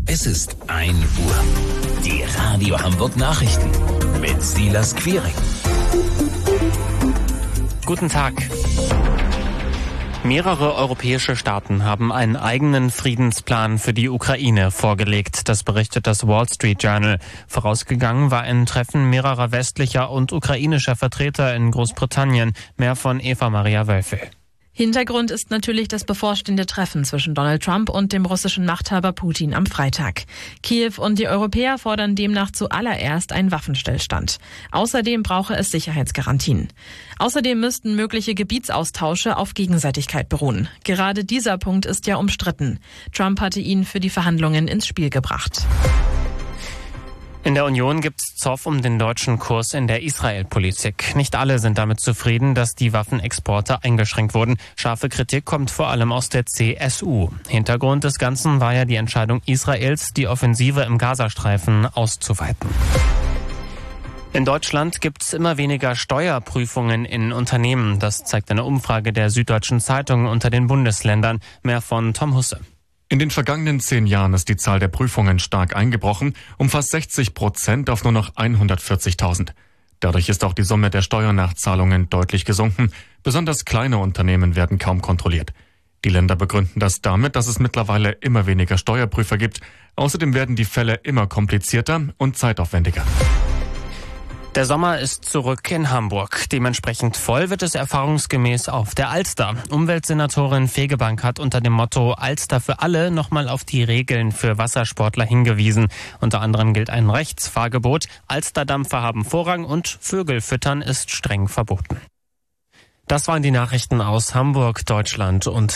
Es ist 1 Uhr. Die Radio Hamburg Nachrichten mit Silas Quiring. Guten Tag. Mehrere europäische Staaten haben einen eigenen Friedensplan für die Ukraine vorgelegt. Das berichtet das Wall Street Journal. Vorausgegangen war ein Treffen mehrerer westlicher und ukrainischer Vertreter in Großbritannien. Mehr von Eva Maria Wölfel. Hintergrund ist natürlich das bevorstehende Treffen zwischen Donald Trump und dem russischen Machthaber Putin am Freitag. Kiew und die Europäer fordern demnach zuallererst einen Waffenstillstand. Außerdem brauche es Sicherheitsgarantien. Außerdem müssten mögliche Gebietsaustausche auf Gegenseitigkeit beruhen. Gerade dieser Punkt ist ja umstritten. Trump hatte ihn für die Verhandlungen ins Spiel gebracht. In der Union gibt's Zoff um den deutschen Kurs in der Israel-Politik. Nicht alle sind damit zufrieden, dass die Waffenexporte eingeschränkt wurden. Scharfe Kritik kommt vor allem aus der CSU. Hintergrund des Ganzen war ja die Entscheidung Israels, die Offensive im Gazastreifen auszuweiten. In Deutschland gibt's immer weniger Steuerprüfungen in Unternehmen. Das zeigt eine Umfrage der Süddeutschen Zeitung unter den Bundesländern. Mehr von Tom Husse. In den vergangenen 10 Jahren ist die Zahl der Prüfungen stark eingebrochen, um fast 60% auf nur noch 140.000. Dadurch ist auch die Summe der Steuernachzahlungen deutlich gesunken. Besonders kleine Unternehmen werden kaum kontrolliert. Die Länder begründen das damit, dass es mittlerweile immer weniger Steuerprüfer gibt. Außerdem werden die Fälle immer komplizierter und zeitaufwendiger. Der Sommer ist zurück in Hamburg. Dementsprechend voll wird es erfahrungsgemäß auf der Alster. Umweltsenatorin Fegebank hat unter dem Motto Alster für alle nochmal auf die Regeln für Wassersportler hingewiesen. Unter anderem gilt ein Rechtsfahrgebot. Alsterdampfer haben Vorrang und Vögel füttern ist streng verboten. Das waren die Nachrichten aus Hamburg, Deutschland und